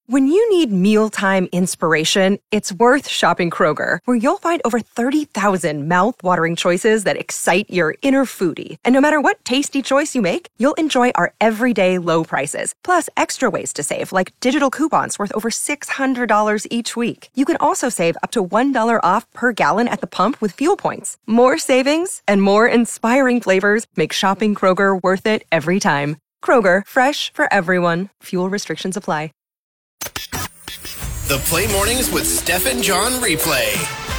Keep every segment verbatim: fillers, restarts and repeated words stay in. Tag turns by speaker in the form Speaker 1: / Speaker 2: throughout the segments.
Speaker 1: When you need mealtime inspiration, it's worth shopping Kroger, where you'll find over thirty thousand mouth-watering choices that excite your inner foodie. And no matter what tasty choice you make, you'll enjoy our everyday low prices, plus extra ways to save, like digital coupons worth over six hundred dollars each week. You can also save up to one dollar off per gallon at the pump with fuel points. More savings and more inspiring flavors make shopping Kroger worth it every time. Kroger, fresh for everyone. Fuel restrictions apply.
Speaker 2: The Play Mornings with Steph and John replay.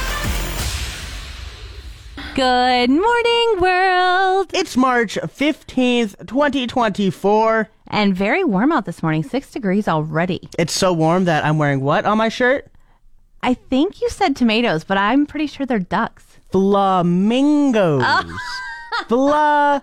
Speaker 3: Good morning, world.
Speaker 4: It's March fifteenth, twenty twenty-four.
Speaker 3: And very warm out this morning, six degrees already.
Speaker 4: It's so warm that I'm wearing what on my shirt?
Speaker 3: I think you said tomatoes, but I'm pretty sure they're ducks.
Speaker 4: Flamingos. Flamingos.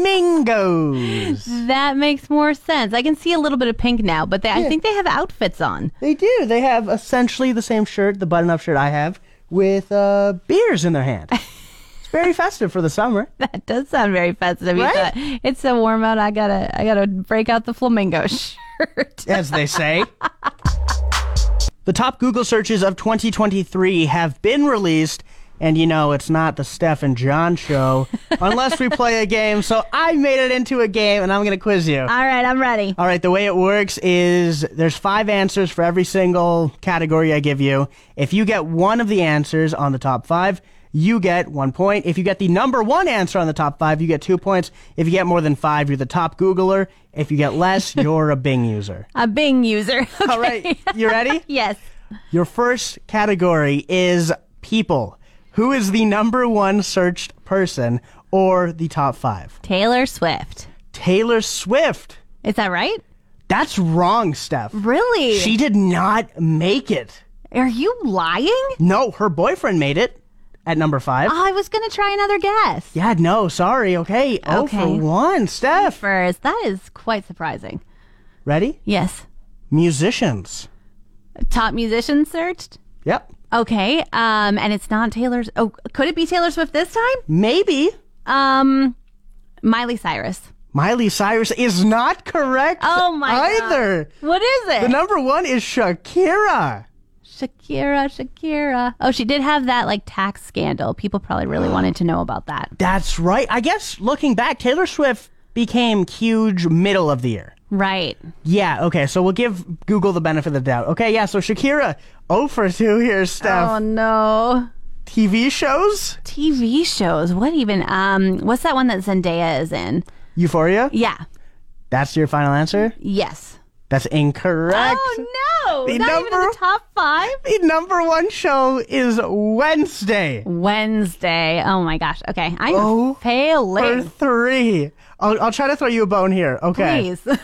Speaker 3: That makes more sense. I can see a little bit of pink now, but they, yeah. I think they have outfits on.
Speaker 4: They do. They have essentially the same shirt, the button-up shirt I have, with uh, beers in their hand. It's very festive for the summer.
Speaker 3: That does sound very festive.
Speaker 4: Right?
Speaker 3: Thought, it's so warm out, I gotta, I gotta break out the flamingo shirt.
Speaker 4: As they say. The top Google searches of twenty twenty-three have been released. And you know, it's not the Steph and John show unless we play a game. So I made it into a game, and I'm going to quiz you.
Speaker 3: All right, I'm ready.
Speaker 4: All right, the way it works is there's five answers for every single category I give you. If you get one of the answers on the top five, you get one point. If you get the number one answer on the top five, you get two points. If you get more than five, you're the top Googler. If you get less, you're a Bing user.
Speaker 3: A Bing user. Okay.
Speaker 4: All right, you ready?
Speaker 3: Yes.
Speaker 4: Your first category is people. Who is the number one searched person or the top five?
Speaker 3: Taylor Swift.
Speaker 4: Taylor Swift.
Speaker 3: Is that right?
Speaker 4: That's wrong, Steph.
Speaker 3: Really?
Speaker 4: She did not make it.
Speaker 3: Are you lying?
Speaker 4: No, her boyfriend made it at number five.
Speaker 3: Oh, I was going to try another guess.
Speaker 4: Yeah, no, sorry. Okay. Oh,
Speaker 3: okay.
Speaker 4: for one, Steph.
Speaker 3: First, that is quite surprising.
Speaker 4: Ready?
Speaker 3: Yes.
Speaker 4: Musicians.
Speaker 3: Top musician searched?
Speaker 4: Yep.
Speaker 3: Okay, um, and it's not Taylor's. Oh, could it be Taylor Swift this time?
Speaker 4: Maybe.
Speaker 3: Um, Miley Cyrus.
Speaker 4: Miley Cyrus is not correct.
Speaker 3: Oh my
Speaker 4: either.
Speaker 3: God. What is it?
Speaker 4: The number one is Shakira.
Speaker 3: Shakira, Shakira. Oh, she did have that like tax scandal. People probably really wanted to know about that.
Speaker 4: That's right. I guess looking back, Taylor Swift became huge middle of the year.
Speaker 3: Right.
Speaker 4: Yeah, okay, so we'll give Google the benefit of the doubt. Okay, yeah, so Shakira, oh for two here, Steph.
Speaker 3: Oh, no.
Speaker 4: T V shows?
Speaker 3: T V shows? What even? Um, what's that one that Zendaya is in?
Speaker 4: Euphoria?
Speaker 3: Yeah.
Speaker 4: That's your final answer?
Speaker 3: Yes.
Speaker 4: That's incorrect.
Speaker 3: Oh, no.
Speaker 4: The
Speaker 3: Not
Speaker 4: number,
Speaker 3: even in the top five?
Speaker 4: The number one show is Wednesday.
Speaker 3: Wednesday. Oh, my gosh. Okay, I'm
Speaker 4: oh
Speaker 3: failing.
Speaker 4: For three. I'll, I'll try to throw you a bone here. Okay.
Speaker 3: Please.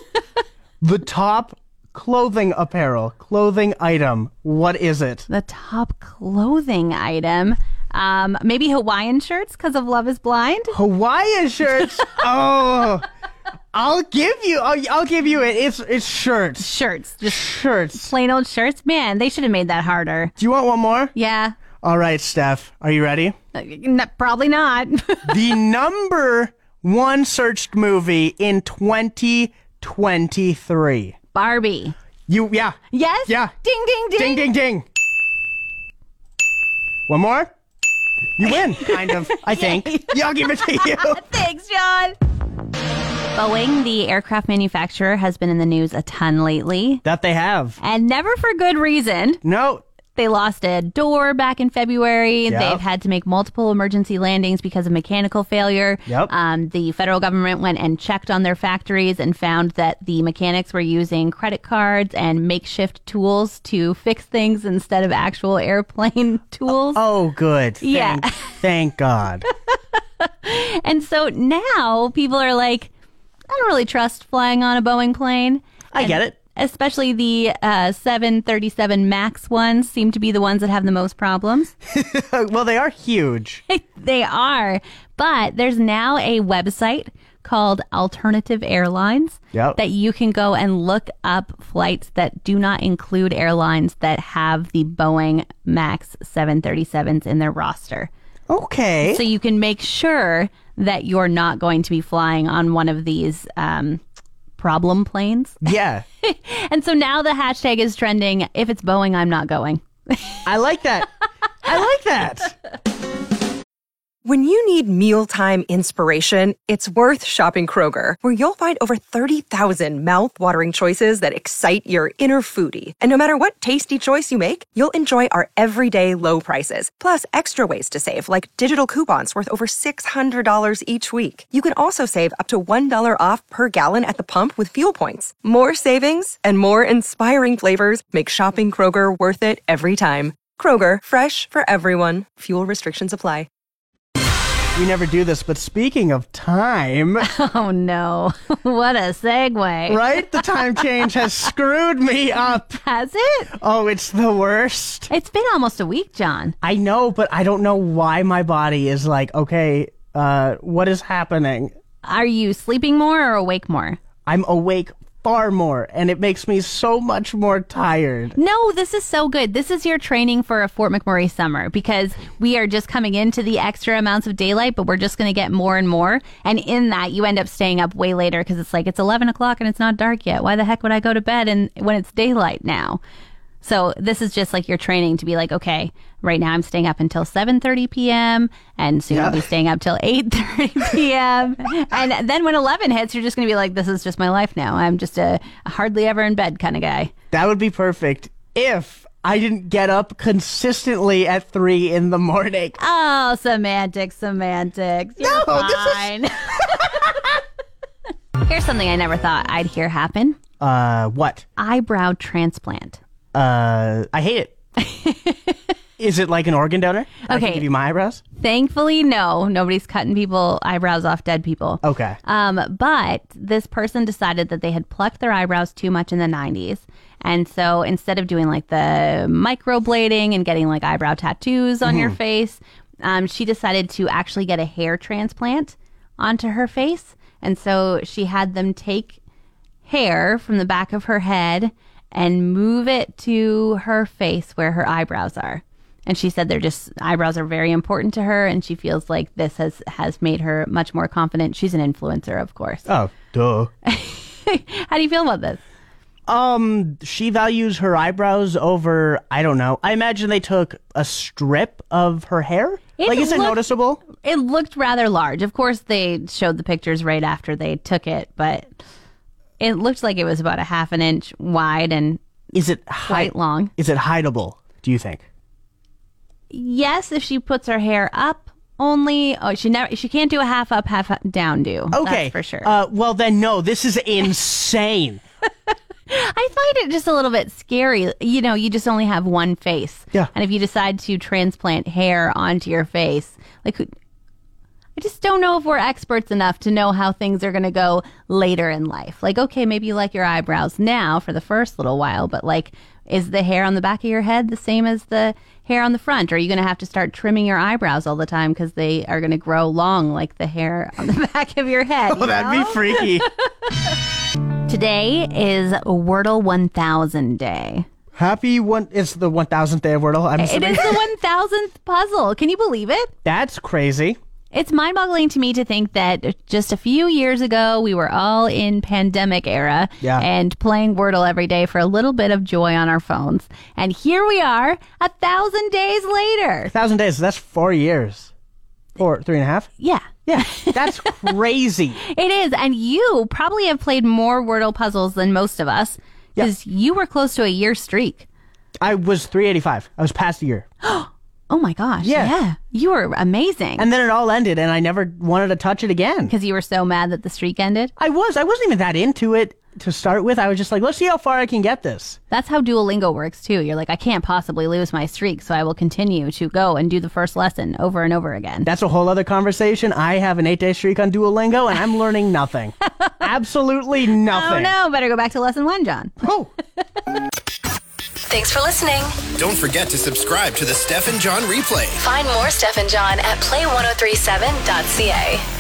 Speaker 4: The top clothing apparel, clothing item. What is it?
Speaker 3: The top clothing item. Um, maybe Hawaiian shirts because of Love is Blind?
Speaker 4: Hawaiian shirts? Oh, I'll give you, I'll, I'll give you it. It's, it's shirts.
Speaker 3: Shirts. Just
Speaker 4: shirts.
Speaker 3: Plain old shirts? Man, they should have made that harder.
Speaker 4: Do you want one more?
Speaker 3: Yeah.
Speaker 4: All right, Steph. Are you ready?
Speaker 3: Uh, n- probably not.
Speaker 4: The number one searched movie in twenty twenty-three.
Speaker 3: Barbie.
Speaker 4: You, yeah.
Speaker 3: Yes?
Speaker 4: Yeah.
Speaker 3: Ding, ding, ding.
Speaker 4: Ding, ding, ding. One more? You win, kind of, I think. Yeah, I'll give it to you.
Speaker 3: Thanks, John. Boeing, the aircraft manufacturer, has been in the news a ton lately.
Speaker 4: That they have.
Speaker 3: And never for good reason.
Speaker 4: No.
Speaker 3: They lost a door back in February.
Speaker 4: Yep.
Speaker 3: They've had to make multiple emergency landings because of mechanical failure.
Speaker 4: Yep.
Speaker 3: Um, the federal government went and checked on their factories and found that the mechanics were using credit cards and makeshift tools to fix things instead of actual airplane tools.
Speaker 4: Oh, good.
Speaker 3: Yeah.
Speaker 4: Thank, thank God.
Speaker 3: And so now people are like, I don't really trust flying on a Boeing plane.
Speaker 4: I
Speaker 3: And
Speaker 4: get it.
Speaker 3: Especially the uh, seven thirty-seven MAX ones seem to be the ones that have the most problems.
Speaker 4: Well, they are huge.
Speaker 3: They are. But there's now a website called Alternative Airlines
Speaker 4: Yep.
Speaker 3: that you can go and look up flights that do not include airlines that have the Boeing MAX seven thirty-sevens in their roster.
Speaker 4: Okay.
Speaker 3: So you can make sure that you're not going to be flying on one of these um, problem planes.
Speaker 4: Yeah.
Speaker 3: And so now the hashtag is trending. If it's Boeing, I'm not going.
Speaker 4: I like that. I like that.
Speaker 1: When you need mealtime inspiration, it's worth shopping Kroger, where you'll find over thirty thousand mouth-watering choices that excite your inner foodie. And no matter what tasty choice you make, you'll enjoy our everyday low prices, plus extra ways to save, like digital coupons worth over six hundred dollars each week. You can also save up to one dollar off per gallon at the pump with fuel points. More savings and more inspiring flavors make shopping Kroger worth it every time. Kroger, fresh for everyone. Fuel restrictions apply.
Speaker 4: We never do this, but speaking of time,
Speaker 3: Oh, no. What a segue.
Speaker 4: right? The time change has screwed me up.
Speaker 3: Has it?
Speaker 4: Oh, it's the worst.
Speaker 3: It's been almost a week, John.
Speaker 4: I know, but I don't know why my body is like, okay, uh, what is happening?
Speaker 3: Are you sleeping more or awake more?
Speaker 4: I'm awake far more, and it makes me so much more tired.
Speaker 3: No, this is so good. This is your training for a Fort McMurray summer, because we are just coming into the extra amounts of daylight, but we're just going to get more and more. And in that, you end up staying up way later because it's like, it's eleven o'clock and it's not dark yet. Why the heck would I go to bed and when it's daylight now? So this is just like your training to be like, okay, right now I'm staying up until seven thirty p.m. and soon
Speaker 4: Yeah.
Speaker 3: I'll be staying up till eight thirty p.m. And then when eleven hits, you're just going to be like, this is just my life now. I'm just a hardly ever in bed kind of guy.
Speaker 4: That would be perfect if I didn't get up consistently at three in the morning.
Speaker 3: Oh, semantics, semantics. You're
Speaker 4: No, this is-
Speaker 3: fine. Here's something I never thought I'd hear happen.
Speaker 4: Uh, what?
Speaker 3: Eyebrow transplant.
Speaker 4: Uh, I hate it. Is it like an organ donor? I
Speaker 3: Okay.
Speaker 4: can give you my eyebrows?
Speaker 3: Thankfully, no. Nobody's cutting people eyebrows off dead people.
Speaker 4: Okay.
Speaker 3: Um, but this person decided that they had plucked their eyebrows too much in the nineties. And so instead of doing like the microblading and getting like eyebrow tattoos on your face, um, she decided to actually get a hair transplant onto her face. And so she had them take hair from the back of her head and move it to her face where her eyebrows are. And she said they're just, eyebrows are very important to her, and she feels like this has, has made her much more confident. She's an influencer, of course.
Speaker 4: Oh, duh.
Speaker 3: How do you feel about this?
Speaker 4: Um, she values her eyebrows over, I don't know. I imagine they took a strip of her hair.
Speaker 3: It
Speaker 4: like, is it
Speaker 3: looked-
Speaker 4: noticeable?
Speaker 3: It looked rather large. Of course, they showed the pictures right after they took it, but it looked like it was about a half an inch wide and
Speaker 4: Is it
Speaker 3: quite
Speaker 4: hi-
Speaker 3: long.
Speaker 4: Is it hideable, do you think?
Speaker 3: Yes, if she puts her hair up only. Oh, she never. She can't do a half up, half down do.
Speaker 4: Okay.
Speaker 3: That's for sure.
Speaker 4: Uh, well, then, no, this is insane.
Speaker 3: I find it just a little bit scary. You know, you just only have one face.
Speaker 4: Yeah.
Speaker 3: And if you decide to transplant hair onto your face, like, I just don't know if we're experts enough to know how things are going to go later in life. Like, okay, maybe you like your eyebrows now for the first little while, but like, is the hair on the back of your head the same as the hair on the front? Or are you going to have to start trimming your eyebrows all the time because they are going to grow long like the hair on the back of your head?
Speaker 4: Oh, that'd be freaky.
Speaker 3: Today is Wordle one thousand Day.
Speaker 4: Happy one. It's the one thousandth day of Wordle. I'm
Speaker 3: It
Speaker 4: assuming.
Speaker 3: is the one thousandth puzzle. Can you believe it?
Speaker 4: That's crazy.
Speaker 3: It's mind-boggling to me to think that just a few years ago, we were all in pandemic era
Speaker 4: Yeah.
Speaker 3: and playing Wordle every day for a little bit of joy on our phones. And here we are, a thousand days later.
Speaker 4: A thousand days. That's four years. Or three and a half.
Speaker 3: Yeah,
Speaker 4: Yeah, that's crazy.
Speaker 3: it is. And you probably have played more Wordle puzzles than most of us because you were close to a year streak.
Speaker 4: I was three eighty-five. I was past a year.
Speaker 3: Oh my gosh.
Speaker 4: Yeah.
Speaker 3: Yeah. You were amazing.
Speaker 4: And then it all ended, and I never wanted to touch it again.
Speaker 3: Because you were so mad that the streak ended.
Speaker 4: I was. I wasn't even that into it to start with. I was just like, let's see how far I can get this.
Speaker 3: That's how Duolingo works too. You're like, I can't possibly lose my streak, so I will continue to go and do the first lesson over and over again.
Speaker 4: That's a whole other conversation. I have an eight-day streak on Duolingo, and I'm learning nothing. Absolutely
Speaker 3: Oh
Speaker 4: nothing.
Speaker 3: no, better go back to lesson one, John.
Speaker 4: Oh.
Speaker 5: Thanks for listening.
Speaker 2: Don't forget to subscribe to the Steph and John replay.
Speaker 5: Find more Steph and John at play ten thirty-seven dot c a.